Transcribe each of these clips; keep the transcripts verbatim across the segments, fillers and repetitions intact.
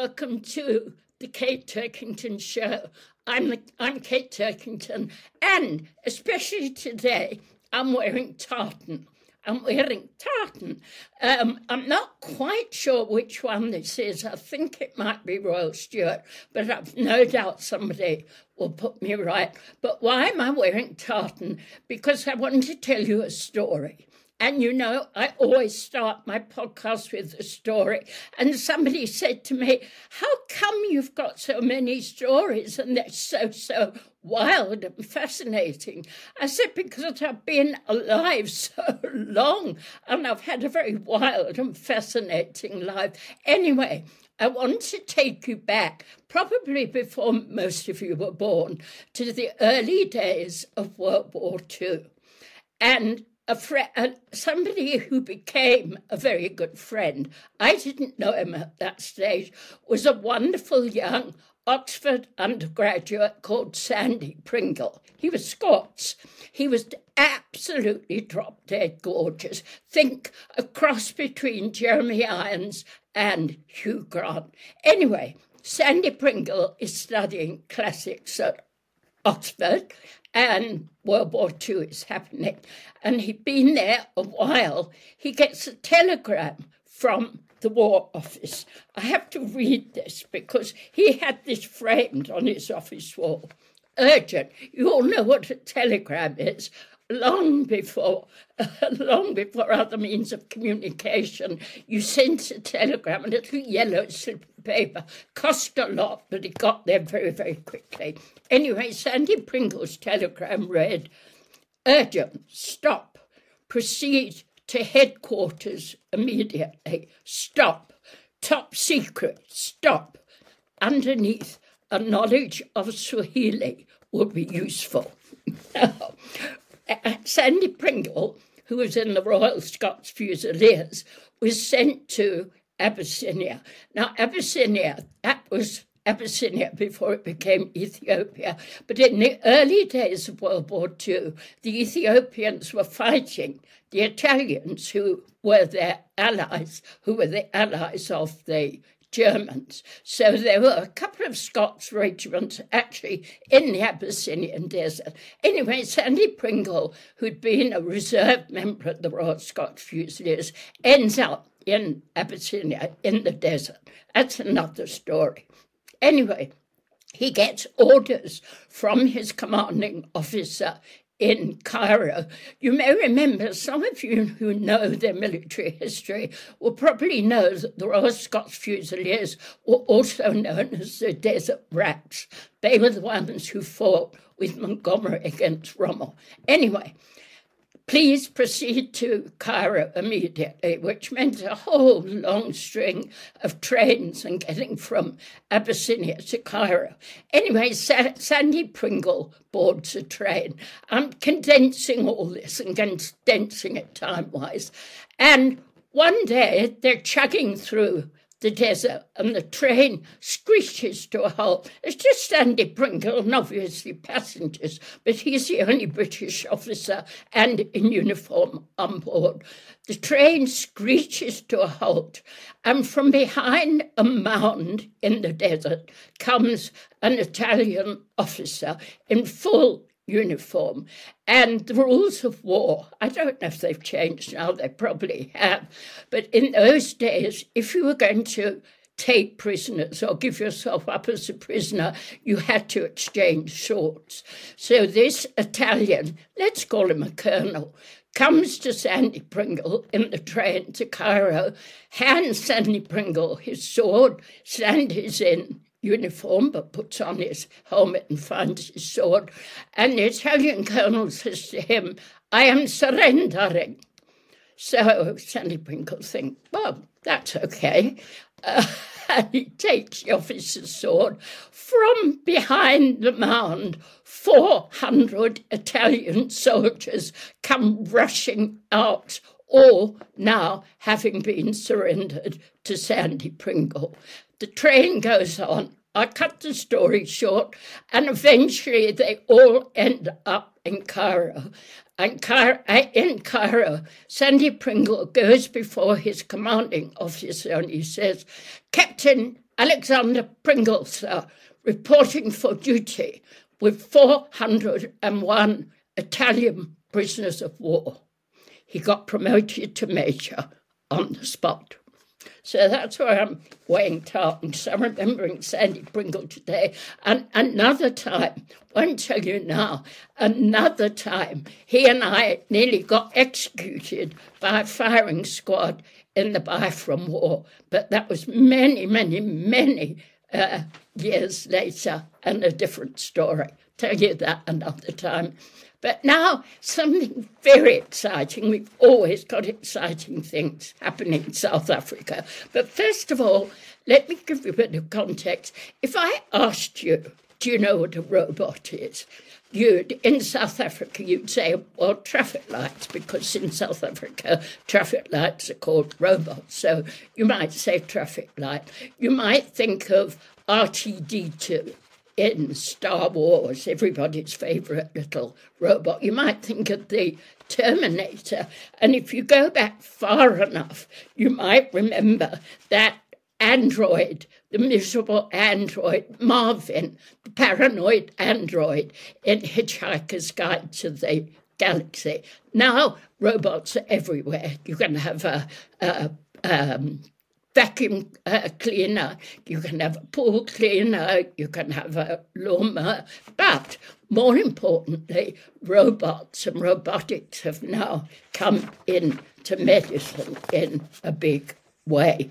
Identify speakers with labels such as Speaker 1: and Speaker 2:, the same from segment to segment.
Speaker 1: welcome to the Kate Turkington Show. I'm, the, I'm Kate Turkington, and especially today, I'm wearing tartan. I'm wearing tartan. Um, I'm not quite sure which one this is. I think it might be Royal Stewart, but I've no doubt somebody will put me right. But why am I wearing tartan? Because I want to tell you a story. And, you know, I always start my podcast with a story. And somebody said to me, how come you've got so many stories and they're so, so wild and fascinating? I said, because I've been alive so long and I've had a very wild and fascinating life. Anyway, I want to take you back, probably before most of you were born, to the early days of World War Two. And A friend, uh, somebody who became a very good friend, I didn't know him at that stage, was a wonderful young Oxford undergraduate called Sandy Pringle. He was Scots. He was absolutely drop-dead gorgeous. Think a cross between Jeremy Irons and Hugh Grant. Anyway, Sandy Pringle is studying classics at Oxford, and World War Two is happening. And he'd been there a while. He gets a telegram from the War Office. I have to read this because he had this framed on his office wall. Urgent. You all know what a telegram is. Long before, uh, long before other means of communication, you sent a telegram, a little yellow slip of paper. Cost a lot, but it got there very, very quickly. Anyway, Sandy Pringle's telegram read, urgent, stop, proceed to headquarters immediately, stop, top secret, stop. Underneath, a knowledge of Swahili would be useful. Now, Sandy Pringle, who was in the Royal Scots Fusiliers, was sent to Abyssinia. Now, Abyssinia, that was Abyssinia before it became Ethiopia. But in the early days of World War Two, the Ethiopians were fighting the Italians, who were their allies, who were the allies of the Germans. So there were a couple of Scots regiments actually in the Abyssinian desert. Anyway, Sandy Pringle, who'd been a reserve member of the Royal Scots Fusiliers, ends up in Abyssinia in the desert. That's another story. Anyway, he gets orders from his commanding officer in Cairo. You may remember, some of you who know their military history will probably know that the Royal Scots Fusiliers were also known as the Desert Rats. They were the ones who fought with Montgomery against Rommel. Anyway, please proceed to Cairo immediately, which meant a whole long string of trains and getting from Abyssinia to Cairo. Anyway, Sa- Sandy Pringle boards a train. I'm condensing all this and condensing it time-wise. And one day they're chugging through the desert and the train screeches to a halt. It's just Sandy Pringle and obviously passengers, but he's the only British officer and in uniform on board. The train screeches to a halt, and from behind a mound in the desert comes an Italian officer in full uniform. And the rules of war, I don't know if they've changed now, they probably have, but in those days, if you were going to take prisoners or give yourself up as a prisoner, you had to exchange swords. So this Italian, let's call him a colonel, comes to Sandy Pringle in the train to Cairo, hands Sandy Pringle his sword. Sandy's in uniform, but puts on his helmet and finds his sword. And the Italian colonel says to him, I am surrendering. So Sandy Pringle thinks, well, that's okay. Uh, and he takes the officer's sword. From behind the mound, four hundred Italian soldiers come rushing out, all now having been surrendered to Sandy Pringle. The train goes on. I cut the story short, and eventually they all end up in Cairo. And in Cairo, Sandy Pringle goes before his commanding officer and he says, Captain, Alexander Pringles, uh, reporting for duty with four hundred and one Italian prisoners of war. He got promoted to major on the spot. So that's where I'm weighing tartan. So I'm remembering Sandy Pringle today. And another time, won't tell you now, another time, he and I nearly got executed by a firing squad in the Biafran War. But that was many, many, many uh, years later and a different story. Tell you that another time. But now, something very exciting. We've always got exciting things happening in South Africa. But first of all, let me give you a bit of context. If I asked you, do you know what a robot is? You'd, in South Africa, you'd say, well, traffic lights, because in South Africa, traffic lights are called robots. So you might say traffic light. You might think of R two D two. In Star Wars, everybody's favourite little robot. You might think of the Terminator. And if you go back far enough, you might remember that android, the miserable android, Marvin, the paranoid android in Hitchhiker's Guide to the Galaxy. Now, robots are everywhere. You can have a... a um, vacuum uh, cleaner, you can have a pool cleaner, you can have a lawnmower, but more importantly, robots and robotics have now come into medicine in a big way.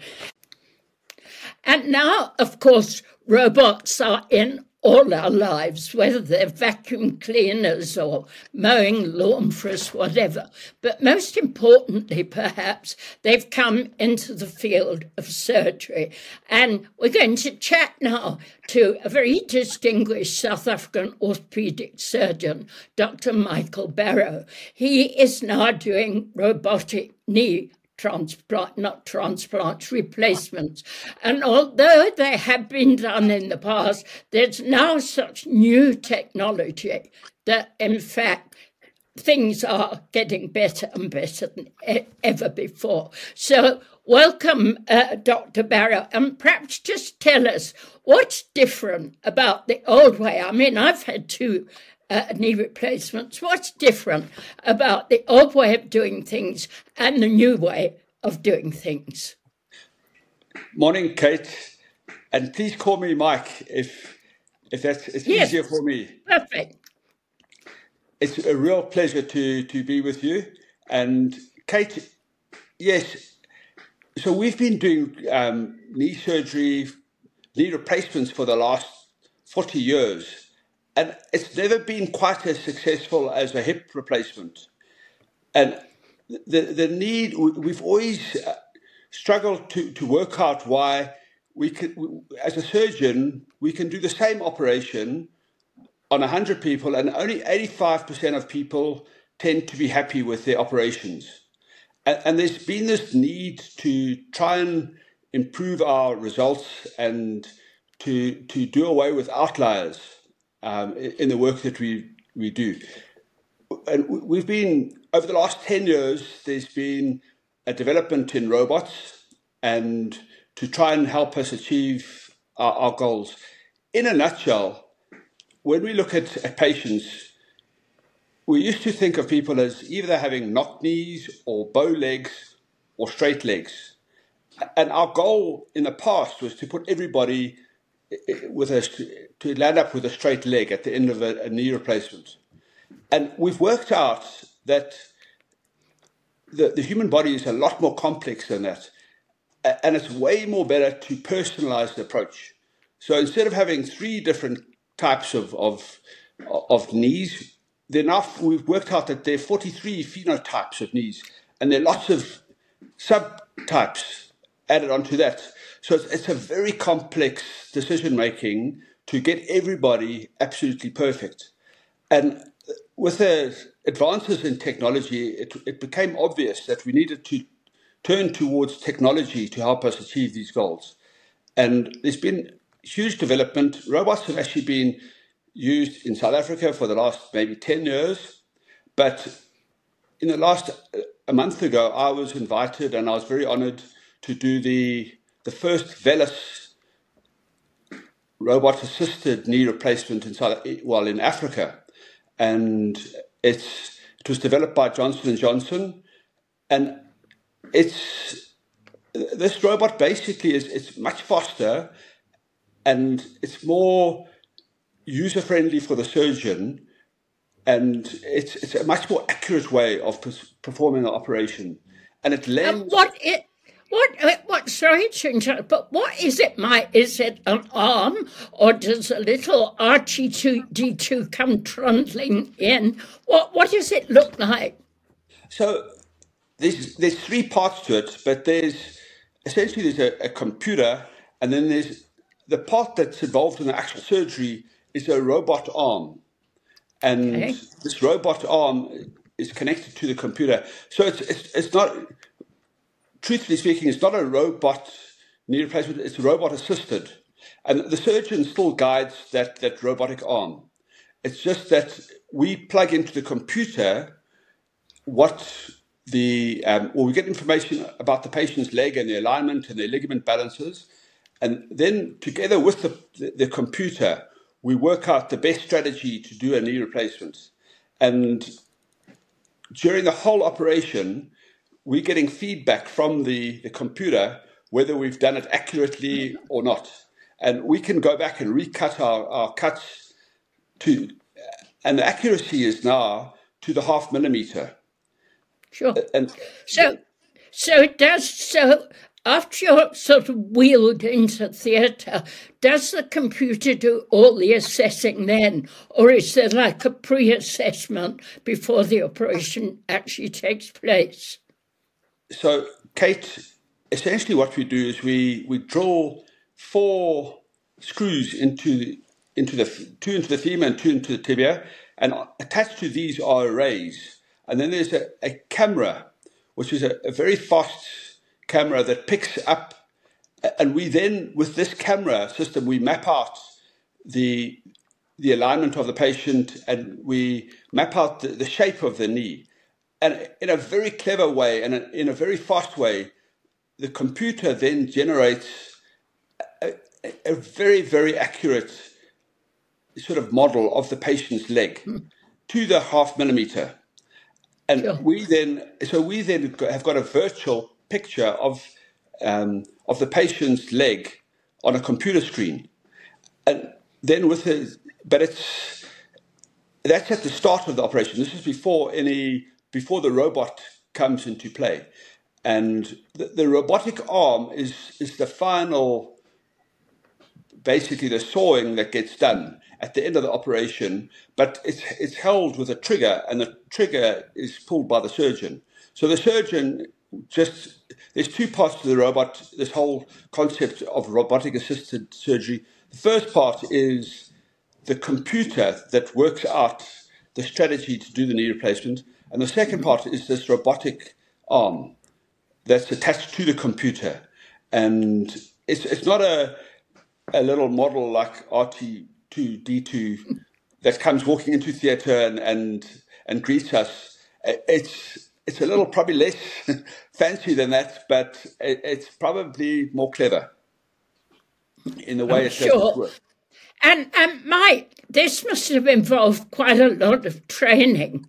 Speaker 1: And now, of course, robots are in all our lives, whether they're vacuum cleaners or mowing lawn for us, whatever. But most importantly, perhaps, they've come into the field of surgery. And we're going to chat now to a very distinguished South African orthopedic surgeon, Doctor Michael Barrow. He is now doing robotic knee transplant, not transplants, replacements. And although they have been done in the past, there's now such new technology that, in fact, things are getting better and better than ever before. So welcome, uh, Doctor Barrow, and perhaps just tell us what's different about the old way. I mean, I've had two Uh, knee replacements. What's different about the old way of doing things and the new way of doing things?
Speaker 2: Morning, Kate, and please call me Mike if if that's it's
Speaker 1: yes.
Speaker 2: easier for me.
Speaker 1: Perfect.
Speaker 2: It's a real pleasure to to be with you. And Kate, yes, so we've been doing um, knee surgery, knee replacements for the last forty years. And it's never been quite as successful as a hip replacement. And the the need, we've always struggled to, to work out why we could, as a surgeon, we can do the same operation on one hundred people and only eighty-five percent of people tend to be happy with their operations. And, and there's been this need to try and improve our results and to to do away with outliers Um, in the work that we we do. And we've been, over the last ten years, there's been a development in robots and to try and help us achieve our, our goals. In a nutshell, when we look at, at patients, we used to think of people as either having knock knees or bow legs or straight legs. And our goal in the past was to put everybody with a, to land up with a straight leg at the end of a, a knee replacement. And we've worked out that the, the human body is a lot more complex than that. And it's way more better to personalize the approach. So instead of having three different types of, of, of knees, then now we've worked out that there are forty-three phenotypes of knees. And there are lots of subtypes added onto that. So it's, it's a very complex decision-making to get everybody absolutely perfect. And with the advances in technology, it, it became obvious that we needed to turn towards technology to help us achieve these goals. And there's been huge development. Robots have actually been used in South Africa for the last maybe ten years. But in the last, a month ago, I was invited and I was very honored to do the the first VELUS robot-assisted knee replacement in South, well, in Africa, and it's it was developed by Johnson and Johnson, and it's this robot basically is it's much faster, and it's more user-friendly for the surgeon, and it's it's a much more accurate way of performing the operation, and it lands.
Speaker 1: Um, what it? What, what, sorry to interrupt, but what is it, Mike? Is it an arm, or does a little R two D two come trundling in? What, what does it look like?
Speaker 2: So there's, there's three parts to it, but there's essentially there's a, a computer, and then there's the part that's involved in the actual surgery is a robot arm. And okay. This robot arm is connected to the computer. So it's it's, it's not... Truthfully speaking, it's not a robot knee replacement, it's a robot assisted. And the surgeon still guides that, that robotic arm. It's just that we plug into the computer what the, um, or we get information about the patient's leg and the alignment and their ligament balances. And then together with the, the, the computer, we work out the best strategy to do a knee replacement. And during the whole operation, we're getting feedback from the, the computer whether we've done it accurately or not. And we can go back and recut our, our cuts to, and the accuracy is now to the half millimeter.
Speaker 1: Sure. And so, so it does, so after you're sort of wheeled into theatre, does the computer do all the assessing then? Or is there like a pre-assessment before the operation actually takes place?
Speaker 2: So, Kate, essentially what we do is we, we drill four screws into into the two into the femur and two into the tibia, and attached to these are arrays. And then there's a, a camera, which is a, a very fast camera that picks up, and we then, with this camera system, we map out the the alignment of the patient, and we map out the, the shape of the knee. And in a very clever way and in a very fast way, the computer then generates a, a very, very accurate sort of model of the patient's leg hmm. to the half millimeter. And sure. we then, so we then have got a virtual picture of um, of the patient's leg on a computer screen. And then with the, but it's, that's at the start of the operation. This is before any, before the robot comes into play. And the, the robotic arm is, is the final, basically the sawing that gets done at the end of the operation, but it's, it's held with a trigger, and the trigger is pulled by the surgeon. So the surgeon just, there's two parts to the robot, this whole concept of robotic assisted surgery. The first part is the computer that works out the strategy to do the knee replacement. And the second part is this robotic arm that's attached to the computer. And it's it's not a a little model like R two D two that comes walking into theatre and, and and greets us. It's it's a little probably less fancy than that, but it, it's probably more clever in the way
Speaker 1: I'm
Speaker 2: it
Speaker 1: sure.
Speaker 2: does work.
Speaker 1: And, and Mike, this must have involved quite a lot of training.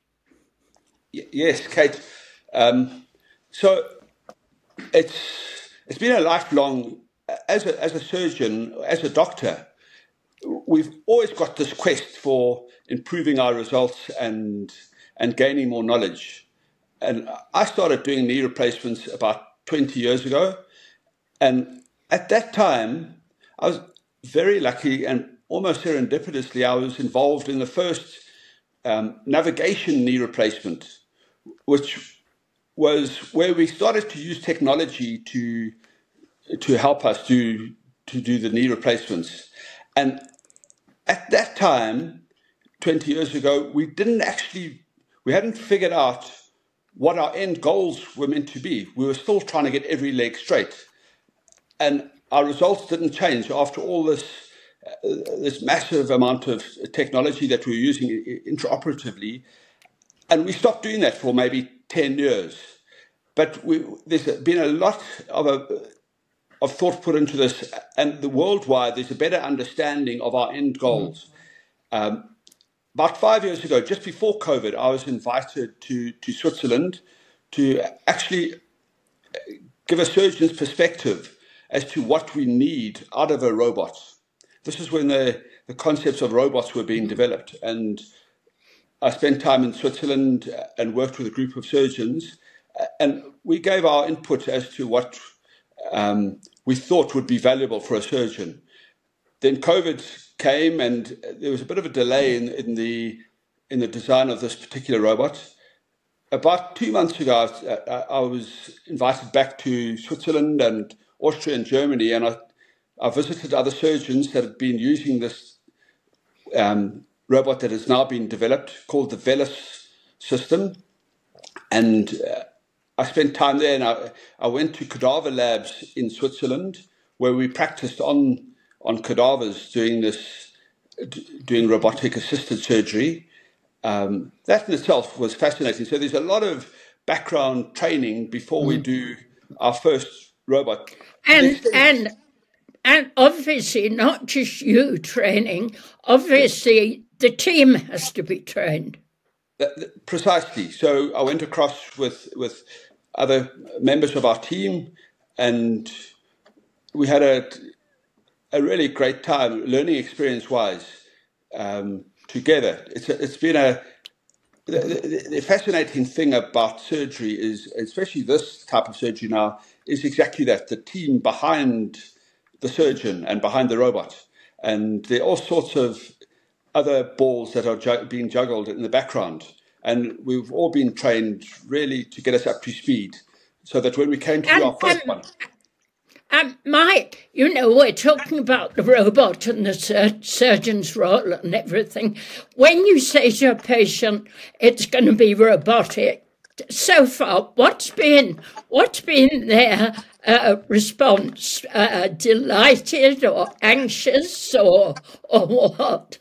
Speaker 2: Y- yes, Kate. Um, so it's it's been a lifelong, as a as a surgeon, as a doctor, we've always got this quest for improving our results and and gaining more knowledge. And I started doing knee replacements about twenty years ago. And at that time, I was very lucky, and almost serendipitously, I was involved in the first um, navigation knee replacement, which was where we started to use technology to to help us do to do the knee replacements. And at that time, twenty years ago, we didn't actually, we hadn't figured out what our end goals were meant to be. We were still trying to get every leg straight. And our results didn't change after all this uh, this massive amount of technology that we were using intraoperatively. And we stopped doing that for maybe ten years. But we, there's been a lot of a, of thought put into this, and the worldwide, there's a better understanding of our end goals. Um, about five years ago, just before COVID, I was invited to, to Switzerland to actually give a surgeon's perspective as to what we need out of a robot. This is when the, the concepts of robots were being developed. And I spent time in Switzerland and worked with a group of surgeons, and we gave our input as to what um, we thought would be valuable for a surgeon. Then COVID came, and there was a bit of a delay in, in the in the design of this particular robot. About two months ago, I, I was invited back to Switzerland and Austria and Germany, and I, I visited other surgeons that had been using this um, robot that has now been developed, called the VELOS system. And uh, I spent time there, and I, I went to cadaver labs in Switzerland, where we practiced on on cadavers doing this, doing robotic assisted surgery. Um, that in itself was fascinating. So there's a lot of background training before we do our first robot.
Speaker 1: And and and obviously not just you training. Obviously the team has to be trained.
Speaker 2: That, precisely. So I went across with with other members of our team, and we had a a really great time, learning experience wise, um, together. It's a, it's been a the, the, the fascinating thing about surgery is, especially this type of surgery now, is exactly that, the team behind the surgeon and behind the robot. And there are all sorts of other balls that are ju- being juggled in the background. And we've all been trained really to get us up to speed, so that when we came to
Speaker 1: and,
Speaker 2: our first
Speaker 1: and,
Speaker 2: one...
Speaker 1: And Mike, you know, we're talking about the robot and the sur- surgeon's role and everything. When you say to a patient, it's going to be robotic, so far, what's been what's been their uh, response? Uh, delighted or anxious or or what?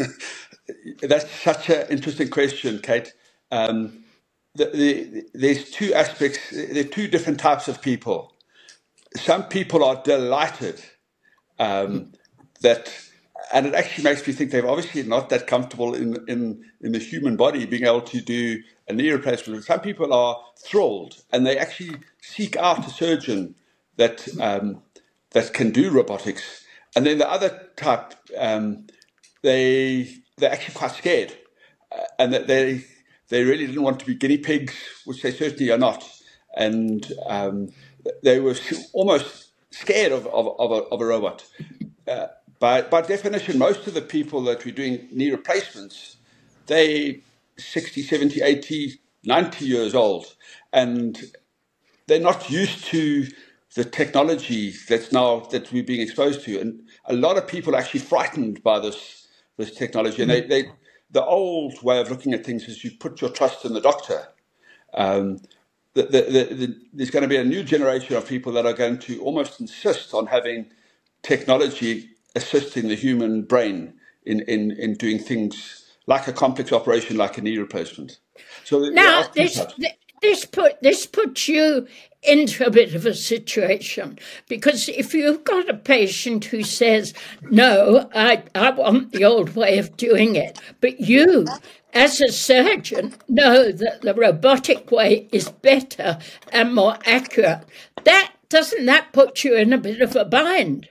Speaker 2: That's such an interesting question, Kate. Um, the, the, there's two aspects. There are two different types of people. Some people are delighted um, that, and it actually makes me think they're obviously not that comfortable in, in, in the human body being able to do a knee replacement. Some people are thrilled, and they actually seek out a surgeon that um, that can do robotics. And then the other type, um, they they're actually quite scared, uh, and that they they really didn't want to be guinea pigs, which they certainly are not, and um, they were almost scared of, of, of, a, of a robot. Uh, by, by definition, most of the people that we're doing knee replacements, they sixty, seventy, eighty, ninety years old, and they're not used to the technology that's now that we're being exposed to. And a lot of people are actually frightened by this this technology. And they, they the old way of looking at things is you put your trust in the doctor. Um, The, the, the, the, there's going to be a new generation of people that are going to almost insist on having technology assisting the human brain in, in, in doing things like a complex operation, like a knee replacement. So
Speaker 1: now this this put this puts you into a bit of a situation, because if you've got a patient who says, no, I, I want the old way of doing it, but you, as a surgeon, know that the robotic way is better and more accurate, that doesn't that put you in a bit of a bind?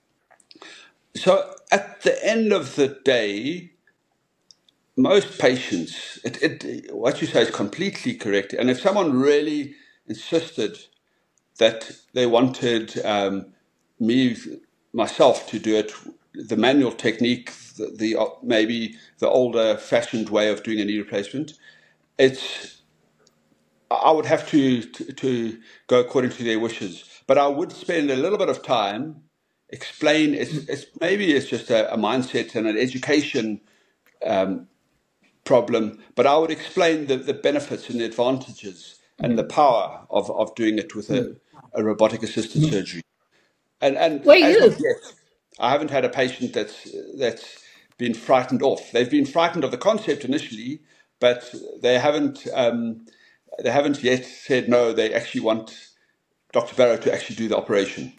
Speaker 2: So at the end of the day, most patients, it, it, what you say is completely correct. And if someone really insisted that they wanted um, me, myself, to do it, the manual technique, the, the uh, maybe the older-fashioned way of doing a knee replacement, it's I would have to, to to go according to their wishes. But I would spend a little bit of time explain. It's, it's maybe it's just a, a mindset and an education um, problem, but I would explain the, the benefits and the advantages and the power of, of doing it with a, a robotic assisted surgery. And and
Speaker 1: Well,
Speaker 2: as
Speaker 1: you
Speaker 2: of yet, I haven't had a patient that's that's been frightened off. They've been frightened of the concept initially, but they haven't um, they haven't yet said no. They actually want Doctor Barrow to actually do the operation.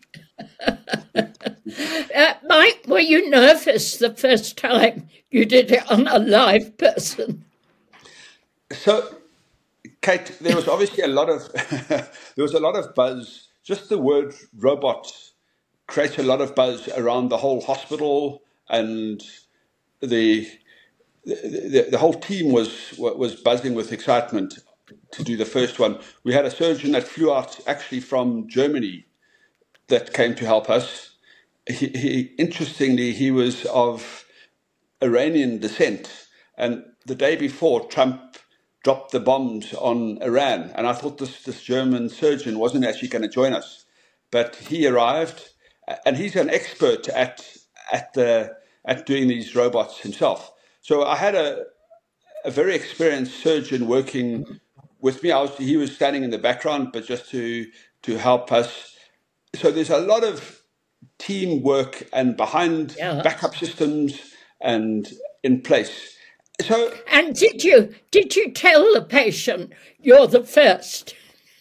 Speaker 1: uh, Mike, were you nervous the first time you did it on a live person?
Speaker 2: So, Kate, there was obviously a lot of there was a lot of buzz. Just the word robot creates a lot of buzz around the whole hospital, and the the, the whole team was was buzzing with excitement to do the first one. We had a surgeon that flew out actually from Germany that came to help us. He, he interestingly, he was of Iranian descent, and the day before, Trump dropped the bombs on Iran, and I thought this this German surgeon wasn't actually going to join us, but he arrived, and he's an expert at at the at doing these robots himself. So I had a a very experienced surgeon working with me. I was he was standing in the background, but just to to help us. So there's a lot of teamwork and behind
Speaker 1: Yeah.
Speaker 2: backup systems and in place. So,
Speaker 1: And did you did you tell the patient you're the first?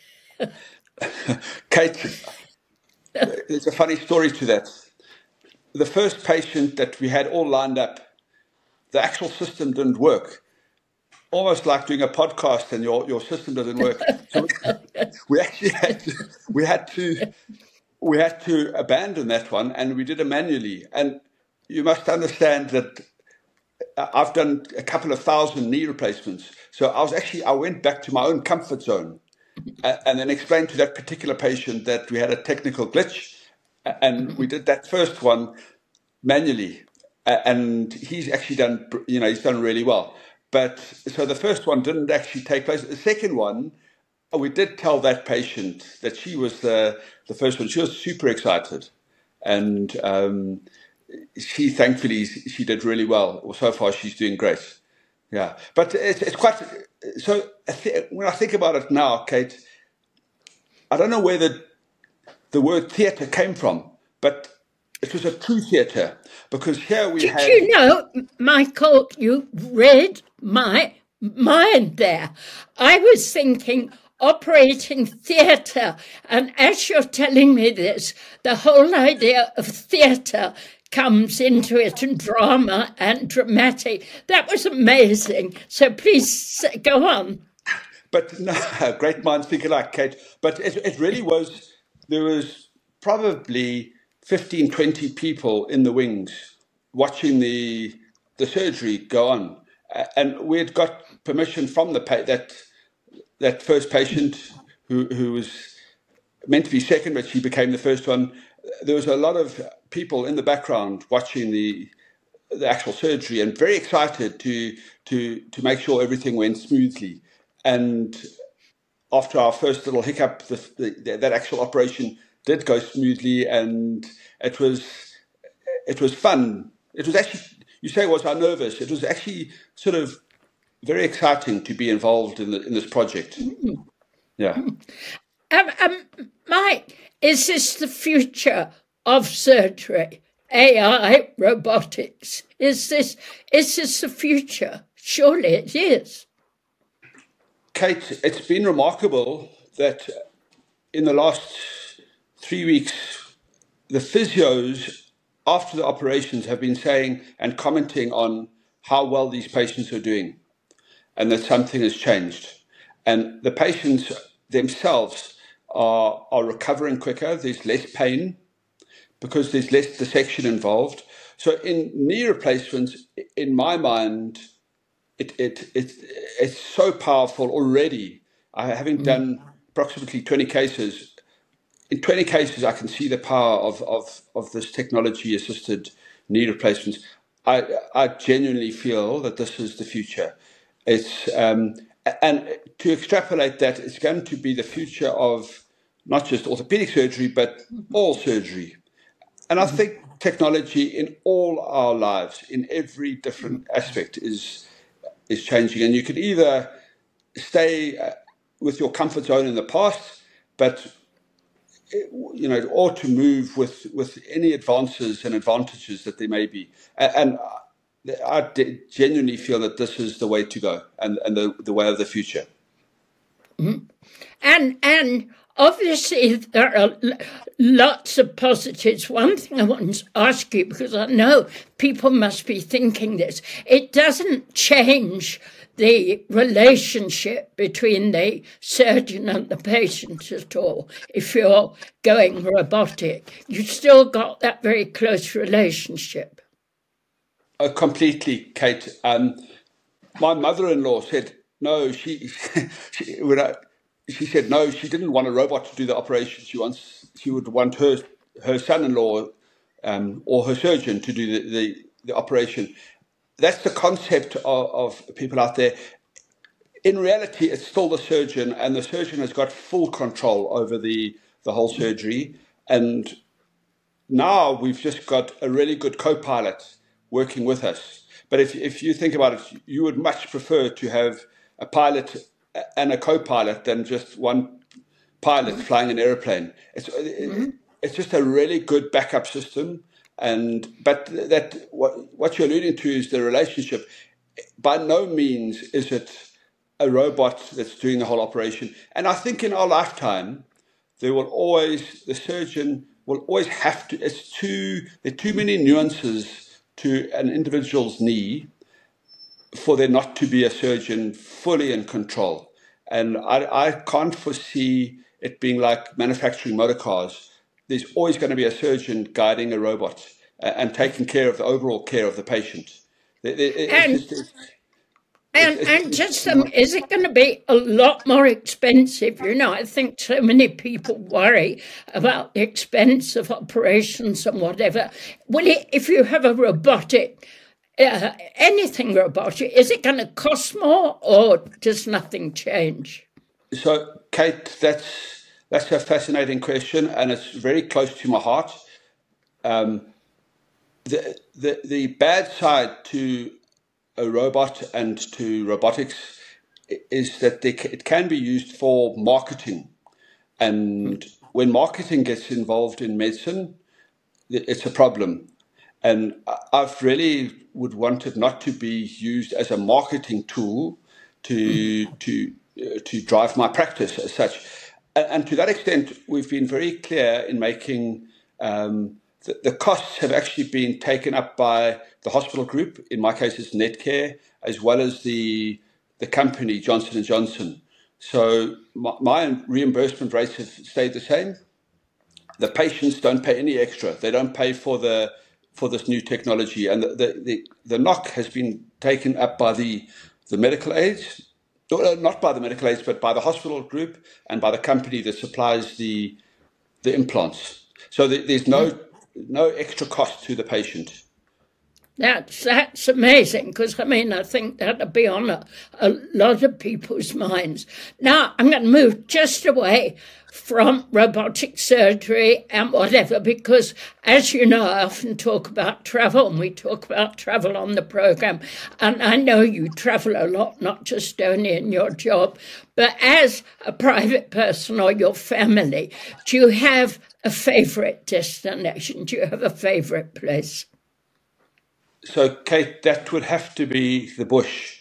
Speaker 2: Kate, there's a funny story to that. The first patient that we had all lined up, the actual system didn't work. Almost like doing a podcast and your, your system doesn't work. So we actually had to, we had to we had to abandon that one, and we did it manually. And you must understand that I've done a couple of thousand knee replacements. So I was actually, I went back to my own comfort zone and then explained to that particular patient that we had a technical glitch, and we did that first one manually. And he's actually done, you know, he's done really well. But so the first one didn't actually take place. The second one, we did tell that patient that she was the, the first one. She was super excited. And um, she, thankfully, she did really well. Well, so far, she's doing great. Yeah. But it's, it's quite, so when I think about it now, Kate, I don't know where the, the word theatre came from, but it was a true theatre, because here we
Speaker 1: Did
Speaker 2: had...
Speaker 1: you know, Michael, you read my mind there. I was thinking operating theatre, and as you're telling me this, the whole idea of theatre comes into it, and drama and dramatic. That was amazing. So please go on.
Speaker 2: But no, great minds think alike, Kate. But it, it really was, there was probably fifteen, twenty people in the wings watching the the surgery go on. And we had got permission from the pa- that that first patient who, who was meant to be second, but she became the first one. There was a lot of people in the background watching the the actual surgery and very excited to to to make sure everything went smoothly. And after our first little hiccup, the, the, that actual operation did go smoothly, and it was it was fun. It was actually, you say, was I nervous? It was actually sort of very exciting to be involved in the, in this project. Yeah.
Speaker 1: Um, um, Mike, is this the future of surgery? A I, robotics. Is this is this the future? Surely it is.
Speaker 2: Kate, it's been remarkable that in the last three weeks, the physios after the operations have been saying and commenting on how well these patients are doing, and that something has changed. And the patients themselves are, are recovering quicker. There's less pain because there's less dissection involved. So in knee replacements, in my mind, it, it, it, it's so powerful already. I having done approximately twenty cases. In twenty cases, I can see the power of, of, of this technology-assisted knee replacements. I, I genuinely feel that this is the future. It's um, and to extrapolate that, it's going to be the future of not just orthopedic surgery, but all surgery. And I think technology in all our lives, in every different aspect, is is changing. And you could either stay uh, with your comfort zone in the past, but you know, or to move with with any advances and advantages that there may be. And, and I genuinely feel that this is the way to go, and, and the, the way of the future.
Speaker 1: Mm-hmm. And and obviously there are lots of positives. One thing I want to ask you, because I know people must be thinking this, it doesn't change the relationship between the surgeon and the patient at all. If you're going robotic, you've still got that very close relationship.
Speaker 2: Uh, completely, Kate. Um, my mother-in-law said, no, she, she, when I, she said, no, she didn't want a robot to do the operation. She wants, she would want her, her son-in-law um, or her surgeon to do the, the, the operation. That's the concept of, of people out there. In reality, it's still the surgeon, and the surgeon has got full control over the, the whole surgery. And now we've just got a really good co-pilot working with us. But if, if you think about it, you would much prefer to have a pilot and a co-pilot than just one pilot mm-hmm. flying an airplane. It's, mm-hmm. it's just a really good backup system. And but that what what you're alluding to is the relationship. By no means is it a robot that's doing the whole operation. And I think in our lifetime, there will always the surgeon will always have to. It's too there are too many nuances to an individual's knee for there not to be a surgeon fully in control. And I, I can't foresee it being like manufacturing motor cars. There's always going to be a surgeon guiding a robot uh, and taking care of the overall care of the patient. It, it, it's
Speaker 1: and
Speaker 2: just, it's,
Speaker 1: and,
Speaker 2: it's,
Speaker 1: and
Speaker 2: it's,
Speaker 1: just um, is it going to be a lot more expensive? You know, I think so many people worry about the expense of operations and whatever. Will it, if you have a robotic, uh, anything robotic, is it going to cost more or does nothing change?
Speaker 2: So, Kate, that's That's a fascinating question, and it's very close to my heart. Um, the, the the bad side to a robot and to robotics is that they, it can be used for marketing. And when marketing gets involved in medicine, it's a problem. And I've really would want it not to be used as a marketing tool to to uh, to drive my practice as such. And to that extent, we've been very clear in making um, the, the costs have actually been taken up by the hospital group. In my case, it's Netcare, as well as the the company Johnson and Johnson. So my, my reimbursement rates have stayed the same. The patients don't pay any extra. They don't pay for the for this new technology, and the the, the, the knock has been taken up by the the medical aids. Not by the medical aids, but by the hospital group and by the company that supplies the the implants. So there's no no extra cost to the patient.
Speaker 1: That's that's amazing, because I mean I think that'll be on a, a lot of people's minds. Now I'm going to move just away from robotic surgery and whatever, because as you know, I often talk about travel, and we talk about travel on the program, and I know you travel a lot, not just only in your job, but as a private person or your family, do you have a favorite destination? Do you have a favorite place?
Speaker 2: So, Kate, that would have to be the bush.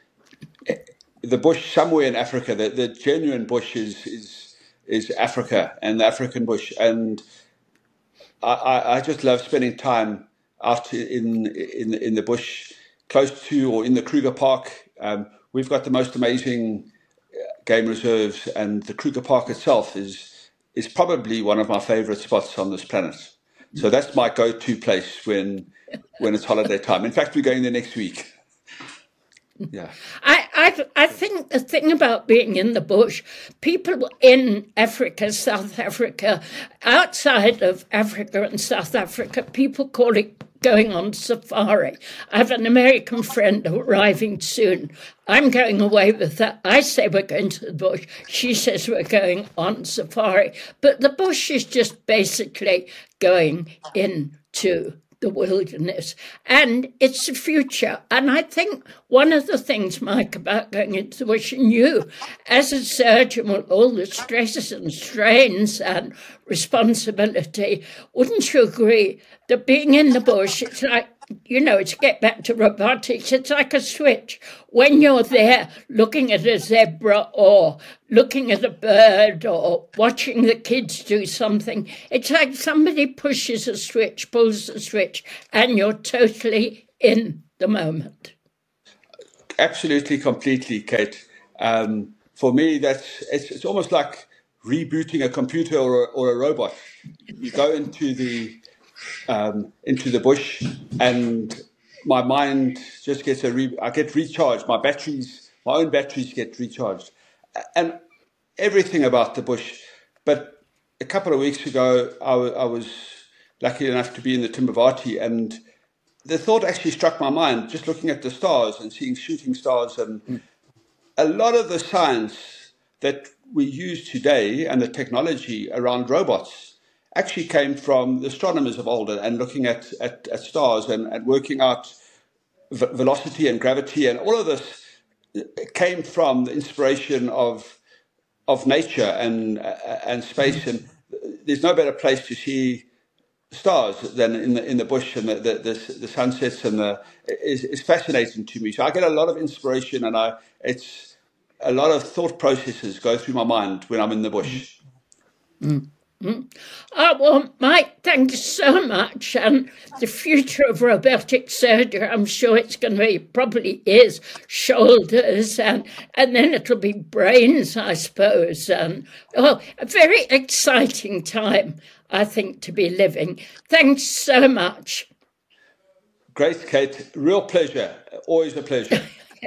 Speaker 2: The bush somewhere in Africa. The, the genuine bush is, is is Africa and the African bush. And I, I, I just love spending time out in, in, in the bush, close to or in the Kruger Park. Um, we've got the most amazing game reserves, and the Kruger Park itself is is probably one of my favorite spots on this planet. So that's my go-to place when when it's holiday time. In fact, we're going there next week. Yeah,
Speaker 1: I, I I think the thing about being in the bush, people in Africa, South Africa, outside of Africa and South Africa, people call it going on safari. I have an American friend arriving soon. I'm going away with her. I say we're going to the bush. She says we're going on safari. But the bush is just basically going into the wilderness, and it's the future. And I think one of the things, Mike, about going into the bush, and you as a surgeon with all the stresses and strains and responsibility, wouldn't you agree that being in the bush, it's like you know, to get back to robotics, it's like a switch. When you're there looking at a zebra or looking at a bird or watching the kids do something, it's like somebody pushes a switch, pulls the switch, and you're totally in the moment.
Speaker 2: Absolutely, completely, Kate. Um, for me, that's it's, it's almost like rebooting a computer or a, or a robot. You go into the um, into the bush, and my mind just gets a re- I get recharged. My batteries, my own batteries, get recharged, and everything about the bush. But a couple of weeks ago, I, w- I was lucky enough to be in the Timbavati, and the thought actually struck my mind just looking at the stars and seeing shooting stars, and mm. a lot of the science that we use today and the technology around robots actually came from the astronomers of old and looking at, at, at stars and, and working out v- velocity and gravity, and all of this came from the inspiration of of nature and uh, and space. And there's no better place to see stars than in the in the bush, and the the, the, the sunsets and the is, is fascinating to me. So I get a lot of inspiration, and I it's a lot of thought processes go through my mind when I'm in the bush.
Speaker 1: Mm-hmm. Oh, well, Mike, thank you so much. And the future of robotic surgery, I'm sure it's going to be, probably is, shoulders, and, and then it'll be brains, I suppose. And, oh, a very exciting time, I think, to be living. Thanks so much.
Speaker 2: Great, Kate. Real pleasure. Always a pleasure.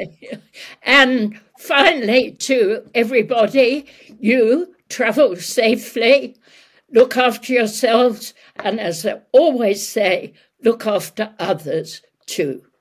Speaker 1: And finally, to everybody, you travel safely, look after yourselves, and as I always say, look after others too.